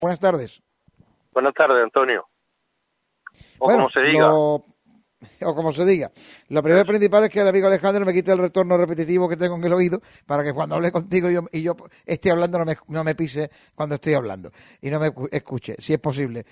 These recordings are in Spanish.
Buenas tardes. Buenas tardes, Antonio. O bueno, como se diga. O como se diga. Lo primero y principal es que el amigo Alejandro me quite el retorno repetitivo que tengo en el oído para que cuando hable contigo y yo esté hablando no me pise cuando estoy hablando y no me escuche, si es posible.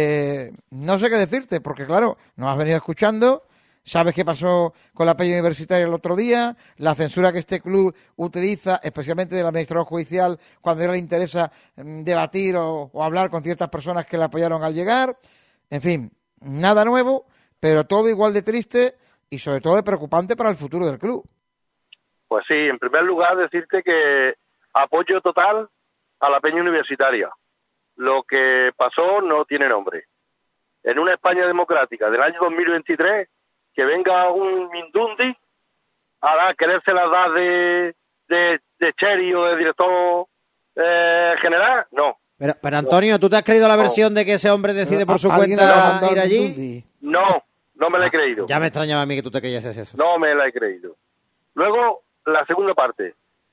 No sé qué decirte, porque claro, nos has venido escuchando, sabes qué pasó con la Peña Universitaria el otro día, la censura que este club utiliza, especialmente del administrador judicial, cuando a él le interesa debatir o hablar con ciertas personas que le apoyaron al llegar. En fin, nada nuevo, pero todo igual de triste y sobre todo de preocupante para el futuro del club. Pues sí, en primer lugar decirte que apoyo total a la Peña Universitaria. Lo que pasó no tiene nombre. En una España democrática del año 2023, que venga un Mindundi a quererse las dar de Cheri o de director general, no. Pero Antonio, ¿tú te has creído la versión de que ese hombre decide por su cuenta ir allí? No me la he creído. Ya me extrañaba a mí que tú te creyeses eso. No me la he creído. Luego, la segunda parte,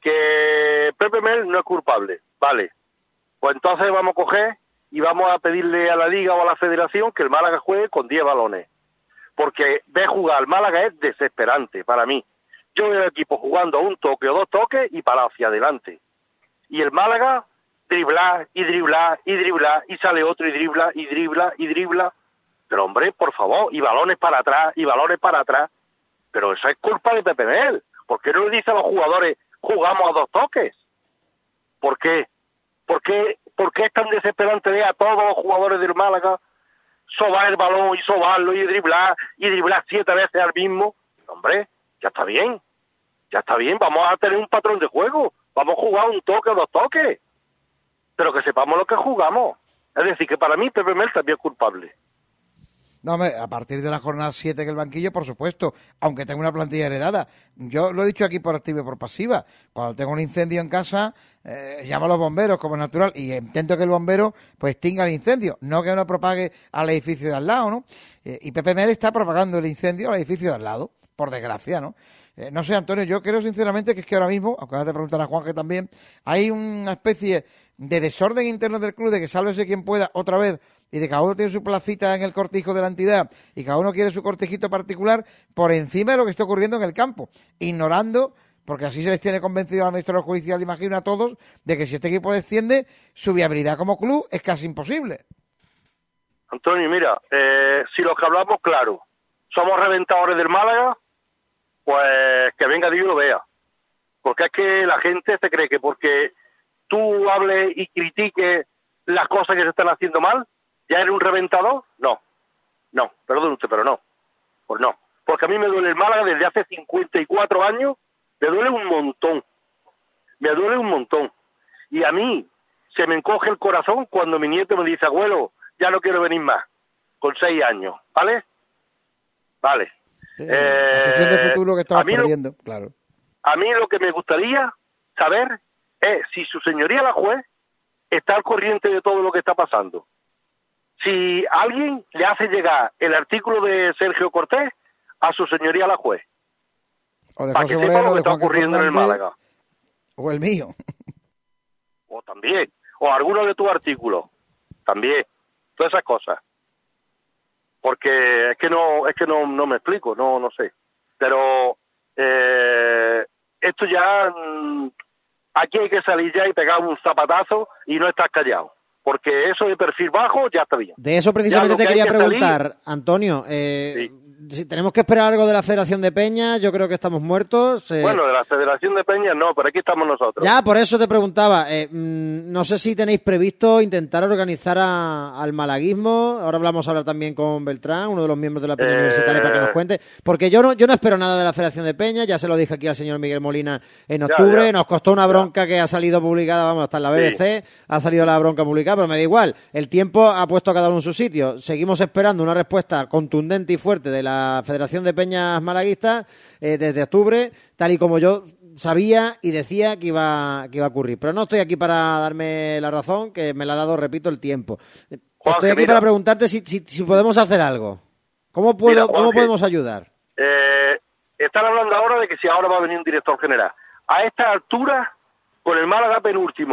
que Pepe Mel no es culpable. Vale, pues entonces vamos a coger y vamos a pedirle a la Liga o a la Federación que el Málaga juegue con 10 balones. Porque ver jugar al Málaga es desesperante para mí. Yo veo el equipo jugando a un toque o dos toques y para hacia adelante. Y el Málaga driblar y driblar y driblar y sale otro y dribla y dribla y dribla. Pero hombre, por favor, y balones para atrás y balones para atrás. Pero eso es culpa de Pepe Mel. ¿Por qué no le dice a los jugadores jugamos a dos toques? ¿Por qué? ¿Por qué es tan desesperante ver a todos los jugadores del Málaga sobar el balón y sobarlo y driblar 7 veces al mismo? Hombre, ya está bien, vamos a tener un patrón de juego, vamos a jugar un toque o dos toques, pero que sepamos lo que jugamos. Es decir, que para mí Pepe Mel también es culpable. No, hombre, a partir de la jornada 7 que el banquillo, por supuesto, aunque tenga una plantilla heredada. Yo lo he dicho aquí por activa y por pasiva. Cuando tengo un incendio en casa, llamo a los bomberos como es natural y intento que el bombero pues extinga el incendio, no que no propague al edificio de al lado, ¿no? Y Pepe Mel está propagando el incendio al edificio de al lado, por desgracia, ¿no? No sé, Antonio, yo creo sinceramente que es que ahora mismo, aunque ahora te preguntará a Juan que también, hay una especie de desorden interno del club, de que sálvese quien pueda otra vez, y de cada uno tiene su placita en el cortijo de la entidad y cada uno quiere su cortijito particular por encima de lo que está ocurriendo en el campo, ignorando, porque así se les tiene convencido al administrador judicial, imagino a todos, de que si este equipo desciende, su viabilidad como club es casi imposible. Antonio, mira, si los que hablamos claro somos reventadores del Málaga, pues que venga Dios y lo vea. Porque es que la gente se cree que porque tú hables y critiques las cosas que se están haciendo mal, ¿ya eres un reventador? No, perdón usted, pero no. Pues no. Porque a mí me duele el Málaga desde hace 54 años, me duele un montón. Y a mí se me encoge el corazón cuando mi nieto me dice, abuelo, ya no quiero venir más, con 6 años, ¿vale? Vale. La sesión de futuro que estamos perdiendo, claro. A mí lo que me gustaría saber es si su señoría la juez está al corriente de todo lo que está pasando. Si alguien le hace llegar el artículo de Sergio Cortés a su señoría la juez, o de para José que sepa Moreno, lo que está Juan ocurriendo en el Fernández, Málaga. o el mío. O también, o alguno de tus artículos, también, todas esas cosas. Porque es que no me explico, no sé. Pero esto ya, aquí hay que salir ya y pegar un zapatazo y no estar callado. Porque eso de perfil bajo ya está bien. De eso precisamente te quería preguntar, salir... Antonio. Sí. Si tenemos que esperar algo de la Federación de Peñas, yo creo que estamos muertos. Bueno, de la Federación de Peñas no, pero aquí estamos nosotros. Ya, por eso te preguntaba. No sé si tenéis previsto intentar organizar al malaguismo. Ahora vamos a hablar también con Beltrán, uno de los miembros de la Peña Universitaria, para que nos cuente. Porque yo no espero nada de la Federación de Peñas. Ya se lo dije aquí al señor Miguel Molina en octubre. Nos costó una bronca que ha salido publicada, vamos, hasta en la BBC. Sí. Ha salido la bronca publicada, pero me da igual. El tiempo ha puesto a cada uno en su sitio. Seguimos esperando una respuesta contundente y fuerte de la Federación de Peñas Malaguistas desde octubre, tal y como yo sabía y decía que iba a ocurrir. Pero no estoy aquí para darme la razón, que me la ha dado, repito, el tiempo. Estoy aquí para preguntarte si podemos hacer algo. ¿Cómo podemos ayudar? Están hablando ahora de que si ahora va a venir un director general. A esta altura, con el Málaga penúltimo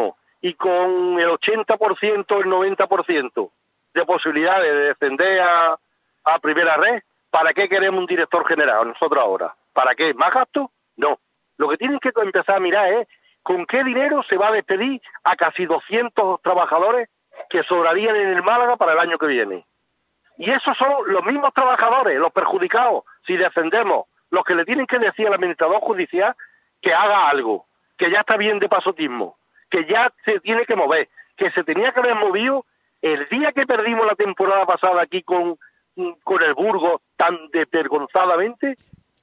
y con el 80%, el 90% de posibilidades de descender a primera red, ¿para qué queremos un director general nosotros ahora? ¿Para qué? ¿Más gasto? No. Lo que tienen que empezar a mirar es con qué dinero se va a despedir a casi 200 trabajadores que sobrarían en el Málaga para el año que viene. Y esos son los mismos trabajadores, los perjudicados, si descendemos, los que le tienen que decir al administrador judicial que haga algo, que ya está bien de pasotismo, que ya se tiene que mover, que se tenía que haber movido el día que perdimos la temporada pasada aquí con el Burgos tan desvergonzadamente.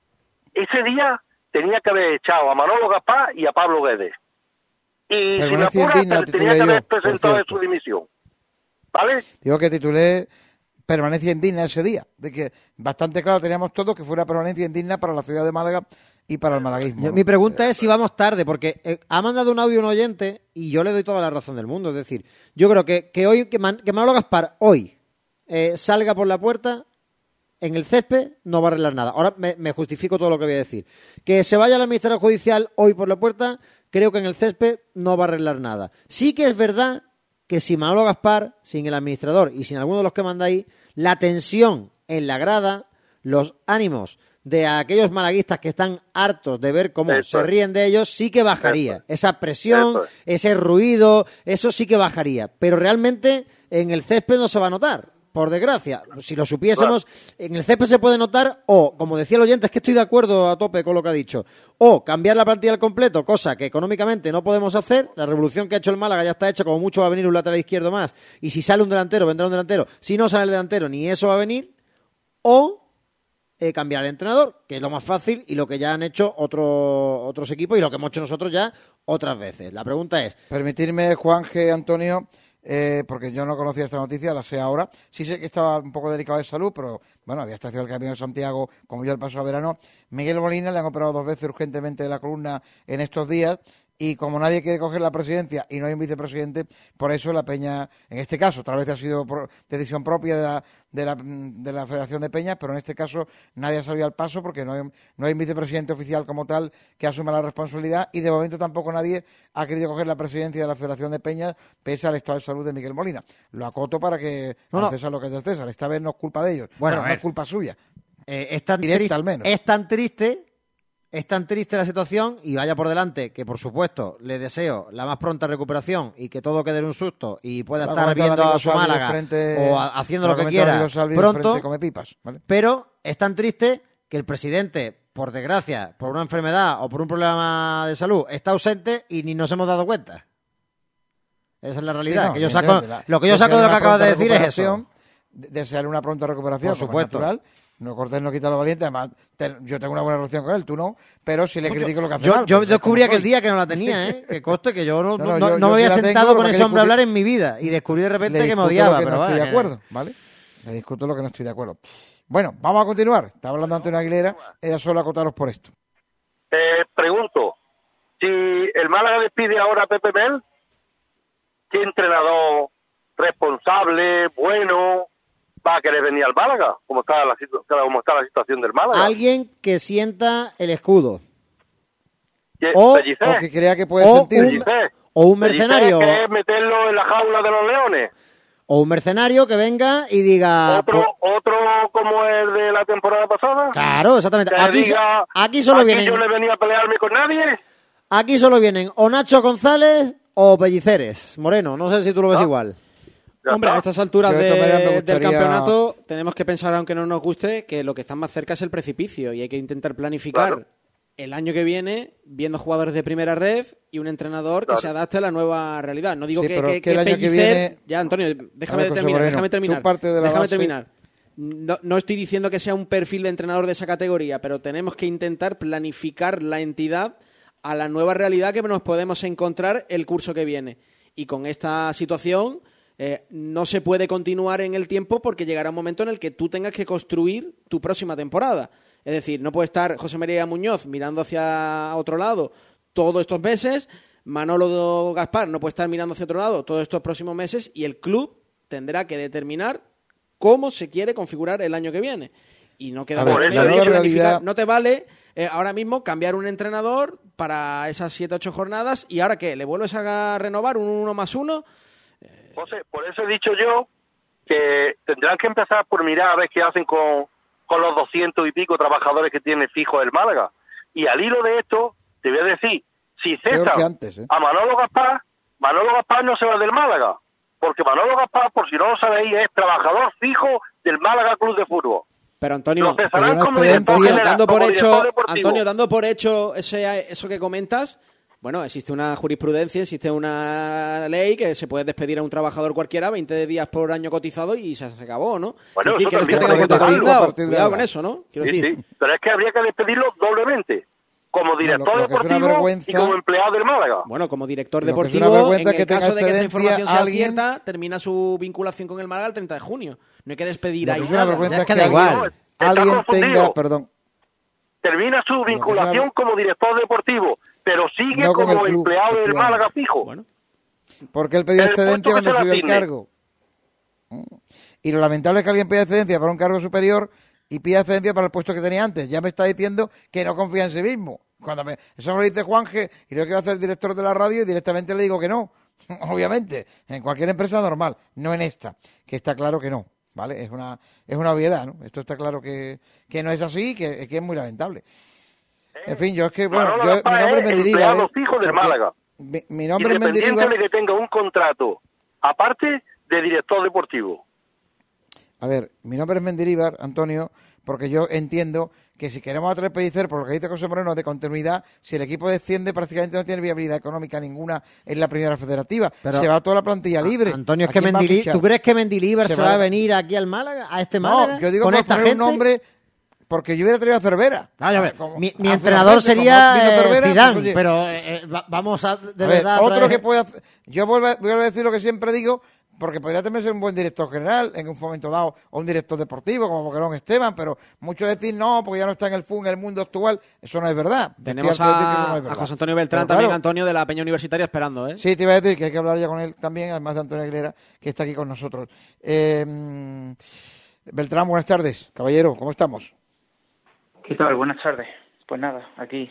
Ese día tenía que haber echado a Manolo Gaspar y a Pablo Guedes. Y si me apuras, tenía que haber presentado su dimisión. ¿Vale? Digo que titulé permanencia indigna ese día, de que bastante claro teníamos todos que fue una permanencia indigna para la ciudad de Málaga y para el malaguismo. Mi pregunta es si vamos tarde, porque ha mandado un audio un oyente y yo le doy toda la razón del mundo. Es decir, yo creo que hoy que Manolo Gaspar hoy salga por la puerta en el césped no va a arreglar nada. Ahora me justifico todo lo que voy a decir. Que se vaya al administrador judicial hoy por la puerta, creo que en el césped no va a arreglar nada. Sí que es verdad que sin Manolo Gaspar, sin el administrador y sin alguno de los que manda ahí, la tensión en la grada, los ánimos de aquellos malaguistas que están hartos de ver cómo se ríen de ellos, sí que bajaría. Esa presión, ese ruido, eso sí que bajaría. Pero realmente en el césped no se va a notar. Por desgracia, si lo supiésemos, en el césped se puede notar, o, como decía el oyente, es que estoy de acuerdo a tope con lo que ha dicho, o cambiar la plantilla al completo, cosa que económicamente no podemos hacer, la revolución que ha hecho el Málaga ya está hecha, como mucho va a venir un lateral izquierdo más, y si sale un delantero, vendrá un delantero, si no sale el delantero, ni eso va a venir, o cambiar el entrenador, que es lo más fácil y lo que ya han hecho otros equipos y lo que hemos hecho nosotros ya otras veces. La pregunta es... Permitirme, Juan G. Antonio... porque yo no conocía esta noticia, la sé ahora. Sí sé que estaba un poco delicado de salud, pero bueno, había estado el Camino de Santiago, como yo el pasado verano. Miguel Molina le han operado 2 veces urgentemente de la columna en estos días, y como nadie quiere coger la presidencia y no hay un vicepresidente, por eso la Peña, en este caso, otra vez ha sido por decisión propia de la Federación de Peñas, pero en este caso nadie ha salido al paso porque no hay un vicepresidente oficial como tal que asuma la responsabilidad, y de momento tampoco nadie ha querido coger la presidencia de la Federación de Peñas pese al estado de salud de Miguel Molina. Lo acoto para que al César lo que es del César. Esta vez no es culpa de ellos, bueno, no es culpa suya. Es tan triste, al menos. Es tan triste la situación, y vaya por delante que, por supuesto, le deseo la más pronta recuperación y que todo quede en un susto y pueda estar viendo a su Málaga o haciendo lo que quiera pronto, come pipas, ¿vale? Pero es tan triste que el presidente, por desgracia, por una enfermedad o por un problema de salud, está ausente y ni nos hemos dado cuenta. Esa es la realidad. Sí, no, que yo saco, lo que yo saco de lo que acabas de decir es eso. Desearle una pronta recuperación, por supuesto. Natural. No, Cortés no quita lo valiente, además yo tengo una buena relación con él, tú no, pero si le critico lo que hace mal. Yo descubrí aquel día que no la tenía, que coste que yo no me había sentado con ese hombre a hablar en mi vida, y descubrí de repente que me odiaba. Pero no estoy de acuerdo, ¿vale? Le discuto lo que no estoy de acuerdo. Bueno, vamos a continuar. Estaba hablando Antonio Aguilera, ella solo acotaros por esto. Pregunto, si el Málaga despide ahora a Pepe Mel, ¿qué entrenador responsable, bueno, va a querer venir al Málaga? ¿Cómo está la situación del Málaga? Alguien que sienta el escudo. O que crea que puede sentir. O un mercenario. ¿Que es meterlo en la jaula de los leones? O un mercenario que venga y diga... ¿Otro como el de la temporada pasada? Claro, exactamente. Aquí solo vienen... yo no he venido a pelearme con nadie. Aquí solo vienen o Nacho González o Pelliceres. Moreno, no sé si tú lo ves igual. Hombre, a estas alturas del campeonato tenemos que pensar, aunque no nos guste, que lo que está más cerca es el precipicio, y hay que intentar planificar el año que viene viendo jugadores de primera ref y un entrenador que se adapte a la nueva realidad. No digo que el año que viene... Ya, Antonio, déjame terminar. No estoy diciendo que sea un perfil de entrenador de esa categoría, pero tenemos que intentar planificar la entidad a la nueva realidad que nos podemos encontrar el curso que viene. Y con esta situación... no se puede continuar en el tiempo, porque llegará un momento en el que tú tengas que construir tu próxima temporada. Es decir, no puede estar José María Muñoz mirando hacia otro lado todos estos meses, Manolo Gaspar no puede estar mirando hacia otro lado todos estos próximos meses, y el club tendrá que determinar cómo se quiere configurar el año que viene. y no queda remedio que planificar. No te vale ahora mismo cambiar un entrenador para esas 7-8 jornadas y ahora ¿qué? ¿Le vuelves a renovar un 1+1? José, por eso he dicho yo que tendrán que empezar por mirar a ver qué hacen con los 200 y pico trabajadores que tiene fijo el Málaga. Y al hilo de esto, te voy a decir, si cesan a Manolo Gaspar no se va del Málaga, porque Manolo Gaspar, por si no lo sabéis, es trabajador fijo del Málaga Club de Fútbol. Pero Antonio, dando por hecho eso que comentas, bueno, existe una jurisprudencia, existe una ley que se puede despedir a un trabajador cualquiera 20 días por año cotizado y se acabó, ¿no? Bueno, es decir, que tenga cuidado con eso, ¿no? Quiero decir. Sí, pero es que habría que despedirlo doblemente. Como director deportivo y como empleado del Málaga. Bueno, como director deportivo, en el caso de que esa información sea cierta, termina su vinculación con el Málaga el 30 de junio. No hay que despedir ahí nada. Es que da igual. Alguien tenga, termina su vinculación como director deportivo, pero sigue como empleado del Málaga fijo. Bueno. Porque él pidió excedencia cuando subió el cargo. Y lo lamentable es que alguien pida excedencia para un cargo superior y pide excedencia para el puesto que tenía antes. Ya me está diciendo que no confía en sí mismo. Eso me lo dice Juanje y lo quiero hacer el director de la radio y directamente le digo que no. Obviamente, en cualquier empresa normal, no en esta, que está claro que no. ¿Vale? Es una obviedad, ¿no? Esto está claro que no es así, que es muy lamentable. En fin, yo es que, bueno, mi nombre es Mendilibar. Del Málaga. Mi nombre es Mendilibar. Independiente de que tenga un contrato aparte de director deportivo. A ver, mi nombre es Mendilibar, Antonio, porque yo entiendo que si queremos atraer Pellicer, por lo que dice José Moreno, de continuidad, si el equipo desciende prácticamente no tiene viabilidad económica ninguna en la primera federativa. Pero se va toda la plantilla libre. Antonio, es que ¿tú crees que Mendilibar se va a venir aquí al Málaga, a este Málaga? No, yo digo con esta gente. Un nombre, porque yo hubiera traído a Cervera. Mi entrenador sería Zidane, pero vamos a verdad. Otro que puede hacer, yo vuelvo a decir lo que siempre digo, porque podría también ser un buen director general en un momento dado, o un director deportivo como Boquerón Esteban, pero muchos decir no, porque ya no está en el mundo actual, eso no es verdad. Tenemos a José Antonio Beltrán, pero, también Antonio de la Peña Universitaria esperando, ¿eh? Sí, te iba a decir que hay que hablar ya con él también, además de Antonio Aguilera, que está aquí con nosotros. Beltrán, buenas tardes, caballero, ¿cómo estamos? ¿Qué tal? Buenas tardes. Pues nada, aquí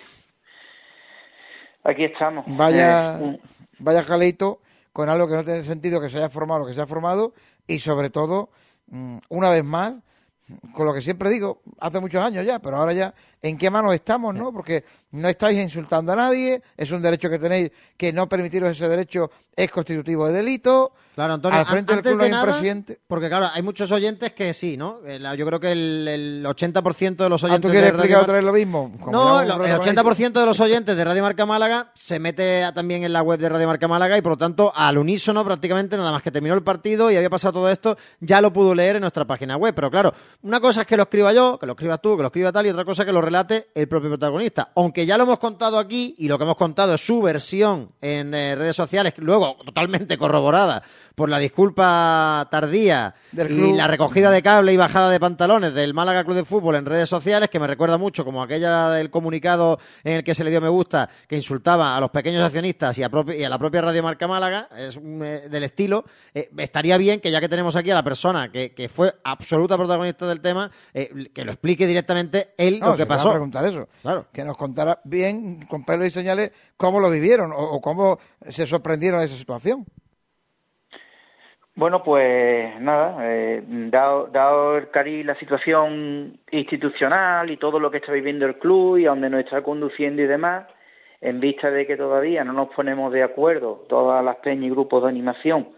estamos. Vaya jaleito con algo que no tiene sentido que se haya formado lo que se ha formado y sobre todo, una vez más, con lo que siempre digo, hace muchos años ya, pero ahora ya, ¿en qué manos estamos, no? Porque no estáis insultando a nadie, es un derecho que tenéis, que no permitiros ese derecho es constitutivo de delito. Claro, Antonio, al frente del club hay un presidente. Porque claro, hay muchos oyentes que sí, ¿no? Yo creo que el 80% de los oyentes... ¿Tú quieres explicar otra vez lo mismo? No, el 80% de los oyentes de Radio Marca Málaga se mete también en la web de Radio Marca Málaga y por lo tanto, al unísono prácticamente, nada más que terminó el partido y había pasado todo esto, ya lo pudo leer en nuestra página web. Pero claro, una cosa es que lo escriba yo, que lo escribas tú, que lo escriba tal, y otra cosa es que lo relate el propio protagonista. Aunque ya lo hemos contado aquí y lo que hemos contado es su versión en redes sociales, luego totalmente corroborada por la disculpa tardía y la recogida de cable y bajada de pantalones del Málaga Club de Fútbol en redes sociales, que me recuerda mucho como aquella del comunicado en el que se le dio me gusta, que insultaba a los pequeños accionistas y a la propia Radio Marca Málaga, del estilo. Estaría bien que ya que tenemos aquí a la persona que fue absoluta protagonista del tema, que lo explique directamente él lo que pasó. No, preguntar eso. Claro. Que nos contara bien, con pelos y señales, cómo lo vivieron o cómo se sorprendieron de esa situación. Bueno, pues nada, dado el cariz, la situación institucional y todo lo que está viviendo el club y a donde nos está conduciendo y demás, en vista de que todavía no nos ponemos de acuerdo todas las peñas y grupos de animación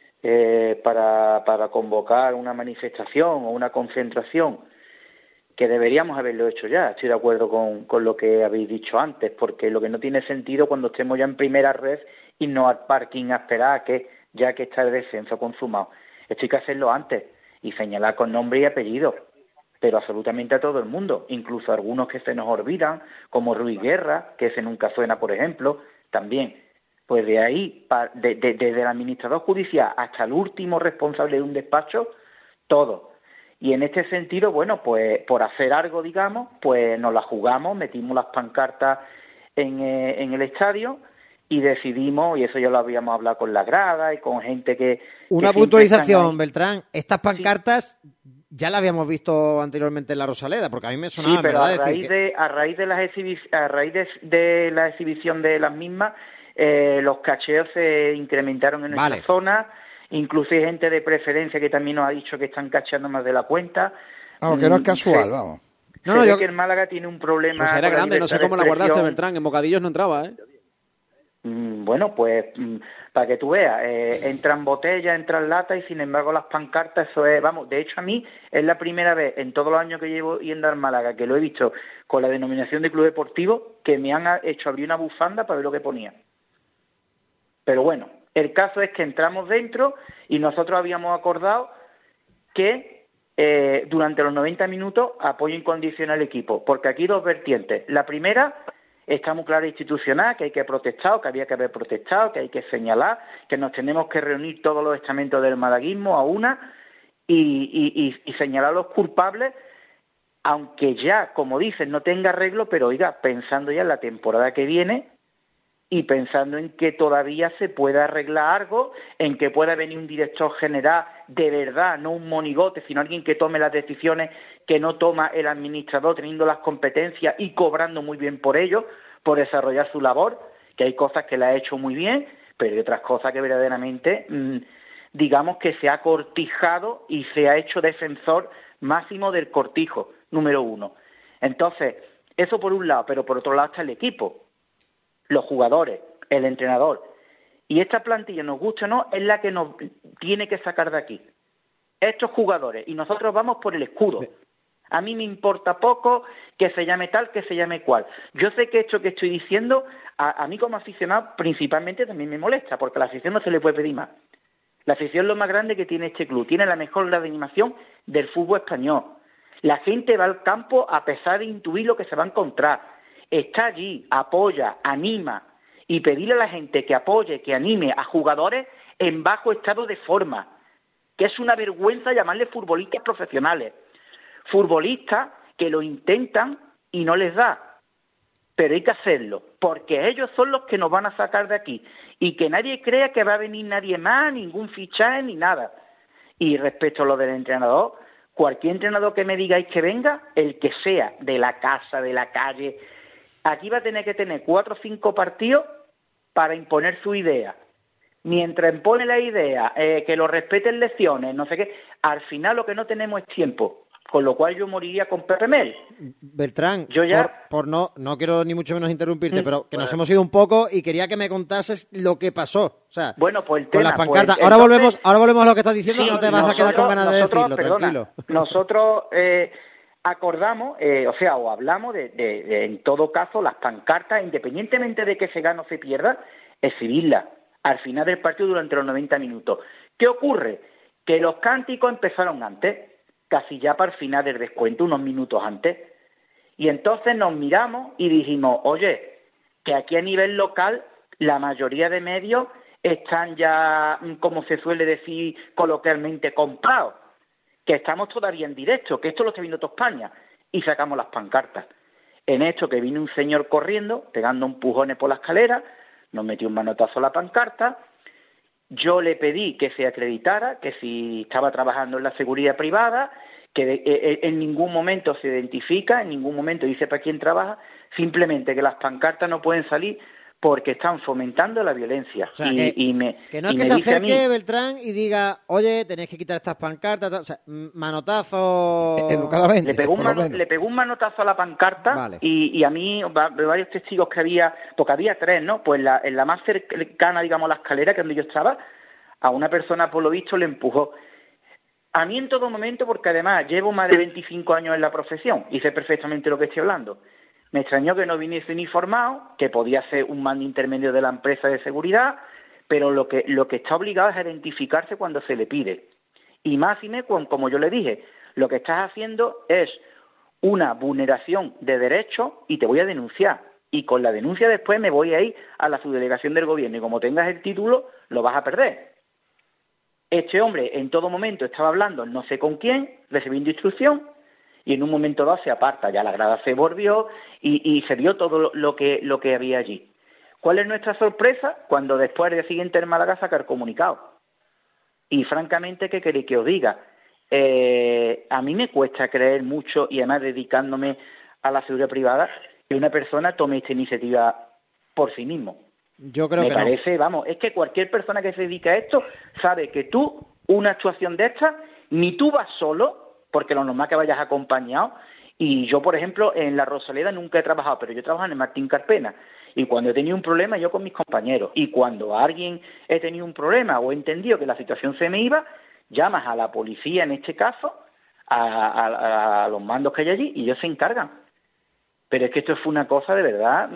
para convocar una manifestación o una concentración, que deberíamos haberlo hecho ya, estoy de acuerdo con lo que habéis dicho antes, porque lo que no tiene sentido cuando estemos ya en primera red y no al parking a esperar a que ya que está el descenso consumado. Esto hay que hacerlo antes y señalar con nombre y apellido, pero absolutamente a todo el mundo, incluso a algunos que se nos olvidan, como Ruiz Guerra, que ese nunca suena, por ejemplo, también. Pues de ahí, desde el administrador judicial hasta el último responsable de un despacho, todo. Y en este sentido, bueno, pues por hacer algo, digamos, pues nos la jugamos, metimos las pancartas en el estadio, y decidimos, y eso ya lo habíamos hablado con la grada y con gente que... Una puntualización, Beltrán. Estas pancartas ya la habíamos visto anteriormente en la Rosaleda, porque a mí me sonaba, sí, pero ¿verdad? a raíz de la exhibición de las mismas, los cacheos se incrementaron en nuestra zona. Incluso hay gente de preferencia que también nos ha dicho que están cacheando más de la cuenta. Vamos, que no es casual, vamos. No, yo... que el Málaga tiene un problema. Pues era grande, no sé cómo la guardaste, Beltrán. En bocadillos no entraba, ¿eh? Bueno, pues para que tú veas, entran botellas, entran latas y sin embargo las pancartas, eso es, vamos, de hecho a mí es la primera vez en todos los años que llevo yendo al Málaga que lo he visto con la denominación de club deportivo que me han hecho abrir una bufanda para ver lo que ponía. Pero bueno, el caso es que entramos dentro y nosotros habíamos acordado que durante los 90 minutos apoyo incondicional al equipo, porque aquí dos vertientes. La primera está muy clara institucional, que hay que protestar, que había que haber protestado, que hay que señalar, que nos tenemos que reunir todos los estamentos del malaguismo a una y señalar a los culpables, aunque ya, como dicen, no tenga arreglo, pero oiga, pensando ya en la temporada que viene y pensando en que todavía se pueda arreglar algo, en que pueda venir un director general de verdad, no un monigote, sino alguien que tome las decisiones que no toma el administrador teniendo las competencias y cobrando muy bien por ello, por desarrollar su labor, que hay cosas que la ha hecho muy bien, pero hay otras cosas que verdaderamente, digamos que se ha cortijado y se ha hecho defensor máximo del cortijo, número uno. Entonces, eso por un lado, pero por otro lado está el equipo, los jugadores, el entrenador. Y esta plantilla, nos gusta o no, es la que nos tiene que sacar de aquí. Estos jugadores, y nosotros vamos por el escudo. A mí me importa poco que se llame tal, que se llame cual. Yo sé que esto que estoy diciendo, a mí como aficionado principalmente también me molesta, porque a la afición no se le puede pedir más. La afición es lo más grande que tiene este club. Tiene la mejor grada de animación del fútbol español. La gente va al campo a pesar de intuir lo que se va a encontrar. Está allí, apoya, anima, y pedirle a la gente que apoye, que anime a jugadores en bajo estado de forma, que es una vergüenza llamarle futbolistas profesionales. Futbolistas que lo intentan y no les da, pero hay que hacerlo, porque ellos son los que nos van a sacar de aquí, y que nadie crea que va a venir nadie más, ningún fichaje ni nada. Y respecto a lo del entrenador, cualquier entrenador que me digáis que venga, el que sea, de la casa, de la calle, aquí va a tener que tener 4 o 5 partidos para imponer su idea. Mientras impone la idea, que lo respeten lecciones, no sé qué, al final lo que no tenemos es tiempo. Con lo cual yo moriría con Pepe Mel. Beltrán, yo ya... por no quiero ni mucho menos interrumpirte, pero que nos hemos ido un poco y quería que me contases lo que pasó. O sea, bueno, pues el tema, con las pancartas. Pues, ahora volvemos a lo que estás diciendo, sí, que no te vas a quedar con ganas de decirlo, tranquilo. Nosotros acordamos, o hablamos de, en todo caso, las pancartas, independientemente de que se gane o se pierda, exhibirlas al final del partido durante los 90 minutos. ¿Qué ocurre? Que los cánticos empezaron antes, casi ya para el final del descuento, unos minutos antes, y entonces nos miramos y dijimos, oye, que aquí a nivel local la mayoría de medios están ya, como se suele decir coloquialmente, comprados, que estamos todavía en directo, que esto lo está viendo toda España, y sacamos las pancartas. En esto que vino un señor corriendo, pegando empujones por la escalera, nos metió un manotazo a la pancarta. Yo le pedí que se acreditara, que si estaba trabajando en la seguridad privada, que en ningún momento se identifica, en ningún momento dice para quién trabaja, simplemente que las pancartas no pueden salir porque están fomentando la violencia. O sea, que no es que se acerque Beltrán y diga, oye, tenéis que quitar estas pancartas, o sea, manotazo... Educadamente. Le pegó un manotazo a la pancarta, vale. y a mí, varios testigos que había, porque había 3, ¿no? Pues en la más cercana, digamos, a la escalera, que es donde yo estaba, a una persona, por lo visto, le empujó. A mí en todo momento, porque además llevo más de 25 años en la profesión y sé perfectamente lo que estoy hablando. Me extrañó que no viniese uniformado, que podía ser un mando intermedio de la empresa de seguridad, pero lo que está obligado es a identificarse cuando se le pide. Y máxime, como yo le dije, lo que estás haciendo es una vulneración de derechos y te voy a denunciar. Y con la denuncia después me voy a ir a la subdelegación del gobierno y como tengas el título, lo vas a perder. Este hombre en todo momento estaba hablando no sé con quién, recibiendo instrucción, y en un momento dado se aparta, ya la grada se volvió y se vio todo lo que había allí. ¿Cuál es nuestra sorpresa? Cuando después, al día siguiente, el Málaga saca el comunicado. Y francamente, ¿qué queréis que os diga? a mí me cuesta creer mucho, y además dedicándome a la seguridad privada, que una persona tome esta iniciativa por sí mismo. Yo creo que me parece, vamos, es que cualquier persona que se dedica a esto sabe que tú, una actuación de esta, ni tú vas solo, porque lo normal que vayas acompañado, y yo, por ejemplo, en la Rosaleda nunca he trabajado, pero yo trabajo en el Martín Carpena, y cuando he tenido un problema, yo con mis compañeros, y cuando alguien he tenido un problema o he entendido que la situación se me iba, llamas a la policía, en este caso, a los mandos que hay allí, y ellos se encargan. Pero es que esto fue una cosa de verdad,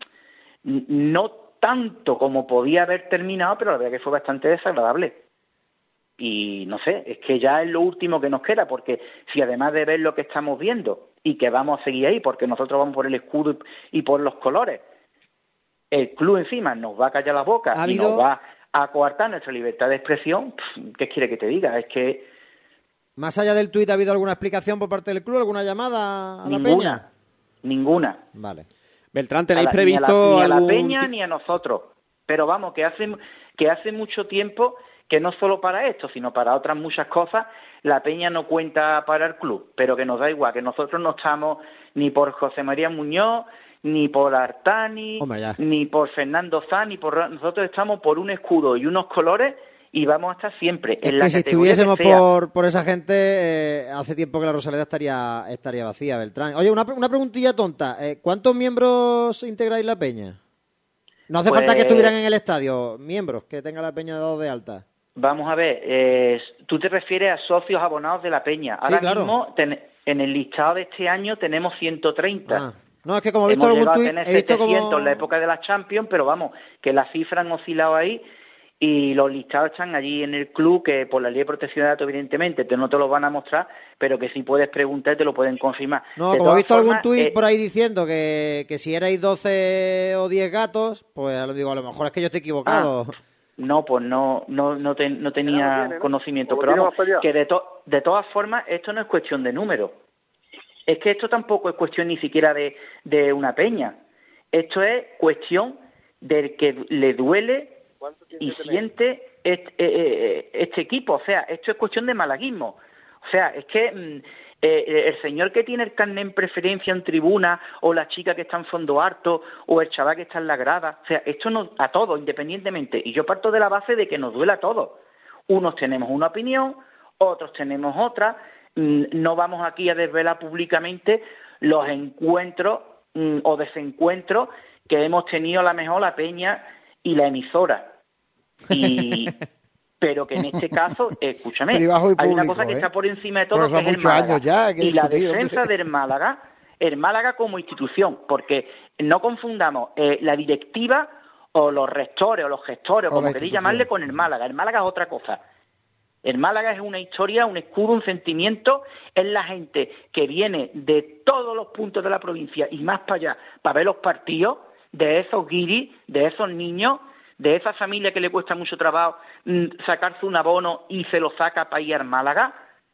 no tanto como podía haber terminado, pero la verdad que fue bastante desagradable. Y no sé, es que ya es lo último que nos queda, porque si además de ver lo que estamos viendo y que vamos a seguir ahí, porque nosotros vamos por el escudo y por los colores, el club encima nos va a callar la boca y nos va a coartar nuestra libertad de expresión, ¿qué quiere que te diga? Es que... Más allá del tuit, ¿ha habido alguna explicación por parte del club, alguna llamada a la Peña? Ninguna. Vale. Beltrán, ¿tenéis previsto ni a la Peña ni a nosotros? Pero vamos, que hace mucho tiempo que no solo para esto, sino para otras muchas cosas, la Peña no cuenta para el club, pero que nos da igual, que nosotros no estamos ni por José María Muñoz, ni por Artani, ni por Fernando Zan, nosotros estamos por un escudo y unos colores y vamos a estar siempre en la que si estuviésemos por esa gente, hace tiempo que la Rosaleda estaría vacía, Beltrán. Oye, una preguntilla tonta. ¿Cuántos miembros integráis la Peña? No hace falta que estuvieran en el estadio, miembros que tenga la Peña dado de alta. Vamos a ver, tú te refieres a socios abonados de la Peña. Ahora mismo, en el listado de este año tenemos 130. No, es que como he visto algún tuit, he visto 700 en la época de la Champions, pero vamos, que las cifras han oscilado ahí y los listados están allí en el club, que por la ley de protección de datos, evidentemente, no te los van a mostrar, pero que si puedes preguntar te lo pueden confirmar. No, como he visto algún tuit por ahí diciendo que si erais 12 o 10 gatos, pues digo, a lo mejor es que yo estoy equivocado. No, pues no tenía conocimiento, pero vamos, que de todas formas esto no es cuestión de número. Es que esto tampoco es cuestión ni siquiera de una peña. Esto es cuestión del que le duele y siente este equipo. O sea, esto es cuestión de malaguismo. O sea, es que el señor que tiene el carnet en preferencia en tribuna, o la chica que está en fondo harto, o el chaval que está en la grada, o sea, esto nos, a todos, independientemente. Y yo parto de la base de que nos duele a todos. Unos tenemos una opinión, otros tenemos otra. No vamos aquí a desvelar públicamente los encuentros o desencuentros que hemos tenido a lo mejor la Peña y la emisora. Pero que en este caso, escúchame, hay una cosa que está por encima de todo, que es el Málaga. Y la defensa del Málaga, el Málaga como institución, porque no confundamos la directiva o los rectores o los gestores, o como queréis llamarle, con el Málaga. El Málaga es otra cosa. El Málaga es una historia, un escudo, un sentimiento, es la gente que viene de todos los puntos de la provincia y más para allá para ver los partidos, de esos guiris, de esos niños, de esa familia que le cuesta mucho trabajo sacarse un abono y se lo saca para ir al Málaga.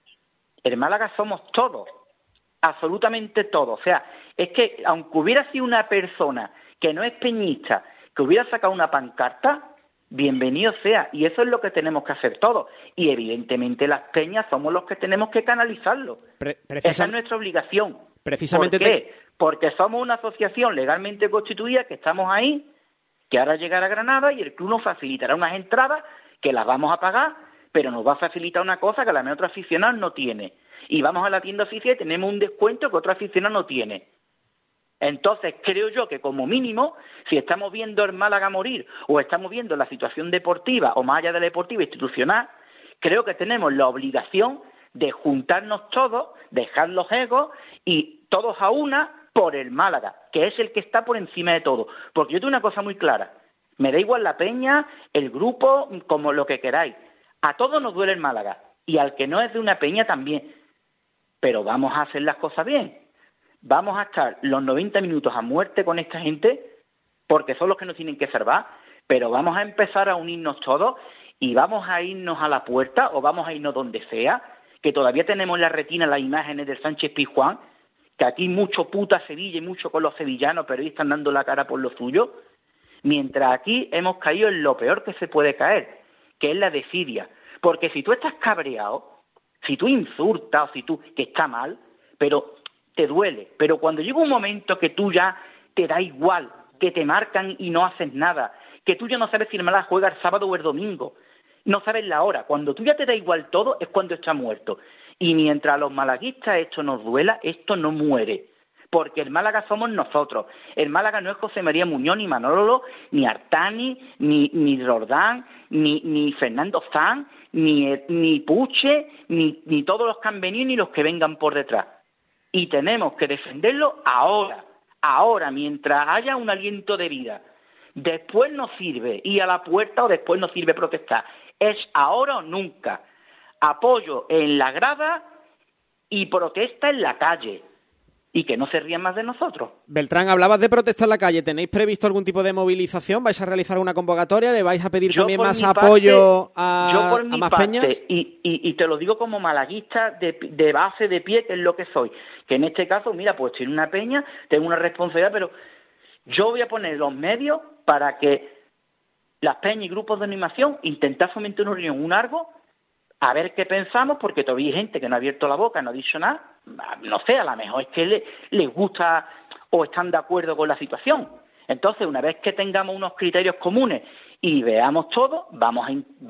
El Málaga somos todos, absolutamente todos. O sea, es que aunque hubiera sido una persona que no es peñista, que hubiera sacado una pancarta, bienvenido sea, y eso es lo que tenemos que hacer todos. Y evidentemente las peñas somos los que tenemos que canalizarlo. Esa es nuestra obligación. Precisamente ¿Por qué? Porque somos una asociación legalmente constituida, que estamos ahí, que ahora llegará a Granada y el club nos facilitará unas entradas que las vamos a pagar, pero nos va a facilitar una cosa que la otro aficionado no tiene. Y vamos a la tienda oficial y tenemos un descuento que otro aficionado no tiene. Entonces, creo yo que como mínimo, si estamos viendo el Málaga morir o estamos viendo la situación deportiva o más allá de la deportiva institucional, creo que tenemos la obligación de juntarnos todos, dejar los egos y todos a una por el Málaga, que es el que está por encima de todo. Porque yo tengo una cosa muy clara, me da igual la peña, el grupo, como lo que queráis. A todos nos duele el Málaga y al que no es de una peña también. Pero vamos a hacer las cosas bien. Vamos a estar los 90 minutos a muerte con esta gente, porque son los que nos tienen que salvar, pero vamos a empezar a unirnos todos y vamos a irnos a la puerta o vamos a irnos donde sea, que todavía tenemos en la retina las imágenes del Sánchez Pizjuán, que aquí mucho puta Sevilla y mucho con los sevillanos, pero ahí están dando la cara por lo suyo, mientras aquí hemos caído en lo peor que se puede caer, que es la desidia. Porque si tú estás cabreado, si tú insultas o que está mal, pero te duele. Pero cuando llega un momento que tú ya te da igual, que te marcan y no haces nada, que tú ya no sabes si el Málaga juega el sábado o el domingo, no sabes la hora, cuando tú ya te da igual todo es cuando está muerto. Y mientras a los malaguistas esto nos duela, esto no muere. Porque el Málaga somos nosotros. El Málaga no es José María Muñoz, ni Manolo, ni Artani, ni Roldán, ni Fernando Zan, ni Puche, ni todos los que han venido, ni los que vengan por detrás. Y tenemos que defenderlo ahora, mientras haya un aliento de vida. Después no sirve ir a la puerta o después no sirve protestar. Es ahora o nunca. Apoyo en la grada y protesta en la calle. Y que no se rían más de nosotros. Beltrán, hablabas de protesta en la calle. ¿Tenéis previsto algún tipo de movilización? ¿Vais a realizar una convocatoria? ¿Le vais a pedir también más apoyo a más peñas? Y te lo digo como malaguista de base, de pie, que es lo que soy. Que en este caso, mira, pues estoy en una peña, tengo una responsabilidad, pero yo voy a poner los medios para que las peñas y grupos de animación intentar fomentar una reunión, un algo, a ver qué pensamos, porque todavía hay gente que no ha abierto la boca, no ha dicho nada. No sé, a lo mejor es que les gusta o están de acuerdo con la situación. Entonces, una vez que tengamos unos criterios comunes y veamos todo, vamos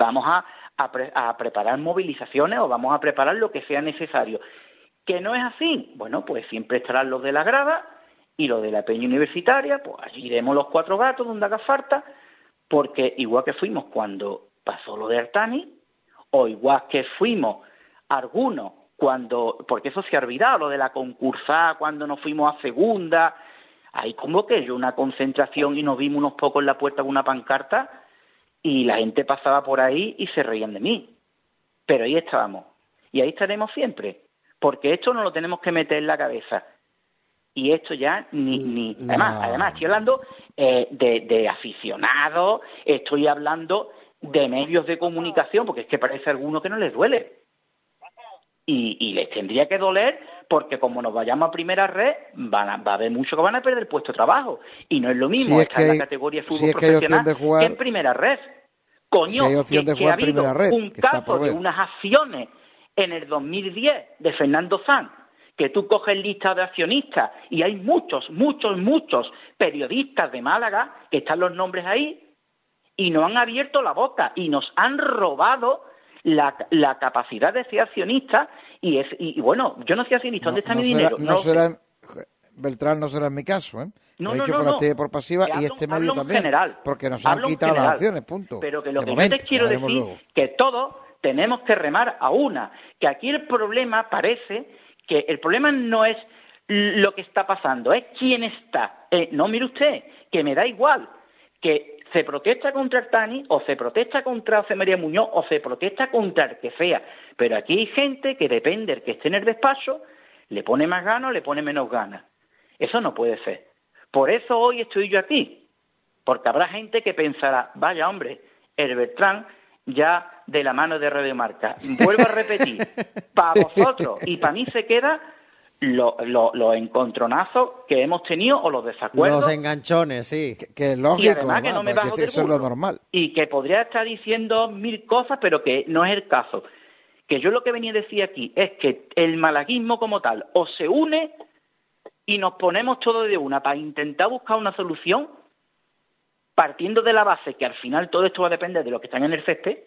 a preparar movilizaciones o vamos a preparar lo que sea necesario. ¿Que no es así? Bueno, pues siempre estarán los de la grada y los de la peña universitaria, pues allí iremos los cuatro gatos donde haga falta, porque igual que fuimos cuando pasó lo de Artani, o igual que fuimos algunos porque eso se ha olvidado, lo de la concursada cuando nos fuimos a segunda, ahí como que yo una concentración y nos vimos unos pocos en la puerta con una pancarta y la gente pasaba por ahí y se reían de mí. Pero ahí estábamos y ahí estaremos siempre, porque esto no lo tenemos que meter en la cabeza. Y esto ya además estoy hablando de aficionados, estoy hablando de medios de comunicación, porque es que parece a alguno que no les duele. Y les tendría que doler, porque como nos vayamos a primera red, va a haber muchos que van a perder el puesto de trabajo. Y no es lo mismo estar en la categoría de fútbol profesional que en primera red. Coño, que ha habido un caso de unas acciones en el 2010 de Fernando Sanz, que tú coges lista de accionistas y hay muchos periodistas de Málaga que están los nombres ahí y no han abierto la boca y nos han robado la capacidad de ser accionista y bueno, yo no soy accionista, ¿dónde está mi dinero? Beltrán, no será en mi caso, ¿eh? Lo he hecho por activa y por pasiva y este medio también, general, porque nos han quitado las acciones, punto. Pero que lo que yo te quiero decir, que todos tenemos que remar a una, que aquí el problema parece que el problema no es lo que está pasando, es quién está. No, mire usted, que me da igual, que se protesta contra Artani, o se protesta contra José María Muñoz, o se protesta contra el que sea. Pero aquí hay gente que depende del que esté en el despacho, le pone más ganas o le pone menos ganas. Eso no puede ser. Por eso hoy estoy yo aquí. Porque habrá gente que pensará, vaya hombre, el Beltrán ya de la mano de Radio Marca. Vuelvo a repetir, para vosotros y para mí se queda los encontronazos que hemos tenido o los desacuerdos. Los enganchones, sí. Que es lógico, y además que no me bajo del eso es lo normal. Y que podría estar diciendo mil cosas, pero que no es el caso. Que yo lo que venía a decir aquí es que el malaguismo como tal o se une y nos ponemos todos de una para intentar buscar una solución, partiendo de la base que al final todo esto va a depender de los que están en el césped,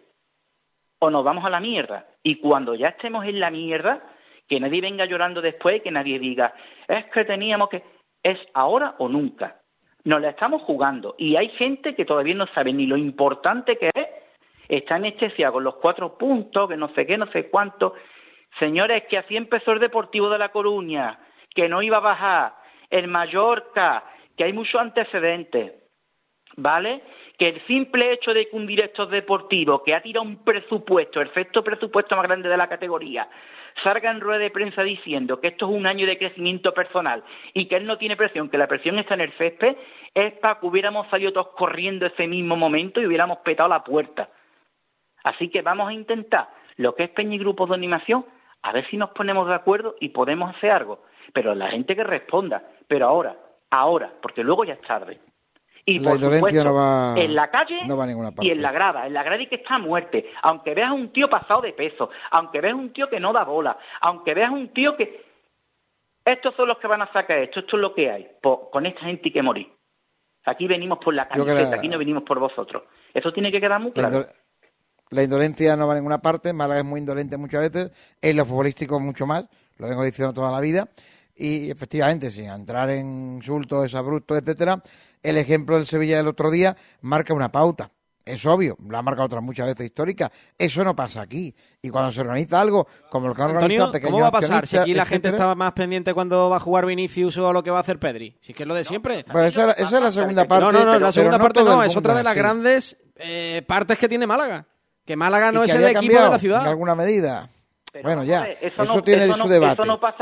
o nos vamos a la mierda. Y cuando ya estemos en la mierda, que nadie venga llorando después, que nadie diga, es que teníamos que... Es ahora o nunca. Nos la estamos jugando. Y hay gente que todavía no sabe ni lo importante que es. Está anestesiado con los 4 puntos, que no sé qué, no sé cuánto. Señores, que así empezó el Deportivo de La Coruña, que no iba a bajar. El Mallorca, que hay muchos antecedentes. ¿Vale? Que el simple hecho de que un director deportivo que ha tirado un presupuesto, el sexto presupuesto más grande de la categoría, salga en rueda de prensa diciendo que esto es un año de crecimiento personal y que él no tiene presión, que la presión está en el césped, es para que hubiéramos salido todos corriendo ese mismo momento y hubiéramos petado la puerta. Así que vamos a intentar lo que es peña y grupos de animación, a ver si nos ponemos de acuerdo y podemos hacer algo. Pero la gente que responda, pero ahora, porque luego ya es tarde. Y por supuesto, en la calle no va a ninguna parte. y en la grada y que está a muerte. Aunque veas un tío pasado de peso, aunque veas un tío que no da bola, aunque veas un tío que... Estos son los que van a sacar esto es lo que hay. Con esta gente hay que morir. Aquí venimos por la camiseta, aquí no venimos por vosotros. Eso tiene que quedar muy claro. La indolencia no va a ninguna parte, Málaga es muy indolente muchas veces, en lo futbolístico mucho más, lo vengo diciendo toda la vida, y efectivamente, sin entrar en insultos, desabruptos, etcétera, el ejemplo del Sevilla del otro día marca una pauta. Es obvio, lo ha marcado otras muchas veces históricas. Eso no pasa aquí. Y cuando se organiza algo, como lo que han organizado pequeños ¿cómo va a pasar? Si aquí la gente etcétera, está más pendiente cuando va a jugar Vinicius o lo que va a hacer Pedri. Si es que es lo de siempre. Pues esa es la segunda parte. No, la segunda parte no. Es otra de las grandes partes que tiene Málaga. Que Málaga no es el equipo de la ciudad. En alguna medida. Pero bueno, ya, eso tiene su debate. Eso no pasa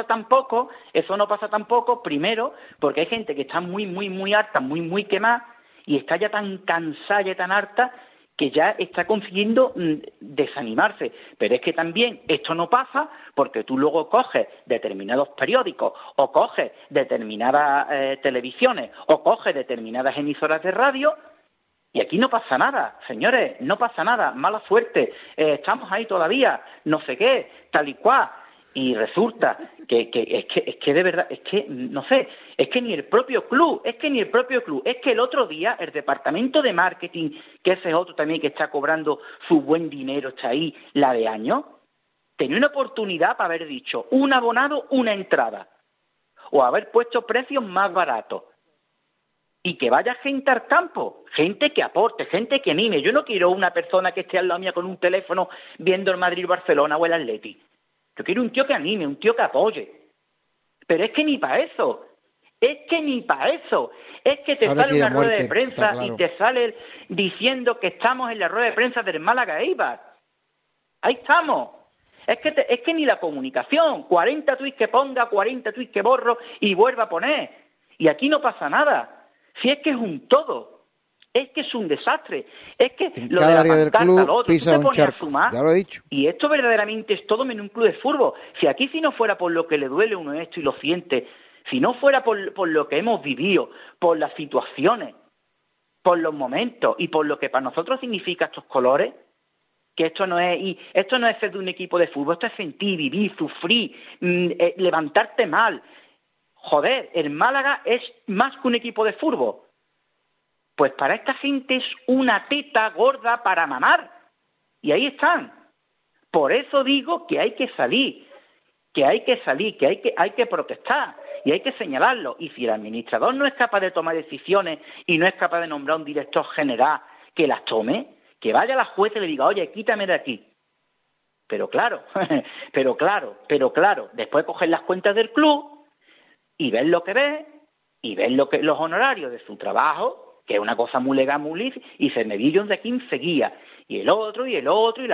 tampoco, primero, porque hay gente que está muy harta, muy quemada, y está ya tan cansada, ya tan harta, que ya está consiguiendo desanimarse. Pero es que también esto no pasa porque tú luego coges determinados periódicos, o coges determinadas televisiones, o coges determinadas emisoras de radio, y aquí no pasa nada, señores, no pasa nada, mala suerte, estamos ahí todavía, no sé qué, tal y cual. Y resulta que de verdad, es que no sé, es que ni el propio club, es que el otro día el departamento de marketing, que ese es otro también que está cobrando su buen dinero, está ahí, la de años, tenía una oportunidad para haber dicho un abonado, una entrada, o haber puesto precios más baratos. Y que vaya gente al campo, gente que aporte, gente que anime. Yo no quiero una persona que esté al lado mía con un teléfono viendo el Madrid-Barcelona o el Atleti. Yo quiero un tío que anime, un tío que apoye. Pero es que ni para eso. Es que te ahora sale una rueda de prensa claro. Y te sale diciendo que estamos en la rueda de prensa del Málaga Eibar. Ahí estamos. Es que ni la comunicación. 40 tuits que ponga, 40 tuits que borro y vuelva a poner. Y aquí no pasa nada. Si es que es un todo, es que es un desastre, es que en lo de la pancarta, lo otro, tú te pones a sumar, ya lo he dicho. Y esto verdaderamente es todo menos un club de fútbol. Si aquí no fuera por lo que le duele a uno esto y lo siente, si no fuera por lo que hemos vivido, por las situaciones, por los momentos y por lo que para nosotros significa estos colores, que esto no es ser de un equipo de fútbol, esto es sentir, vivir, sufrir, levantarte mal. Joder, el Málaga es más que un equipo de fútbol. Pues para esta gente es una teta gorda para mamar. Y ahí están. Por eso digo que hay que salir, que hay que protestar y hay que señalarlo. Y si el administrador no es capaz de tomar decisiones y no es capaz de nombrar un director general que las tome, que vaya a la jueza y le diga, oye, quítame de aquí. Pero claro, después cogen las cuentas del club y ven lo que ven, y ven los honorarios de su trabajo, que es una cosa muy legal, muy lícita, y se me vieron de 15 guías, y el otro, y la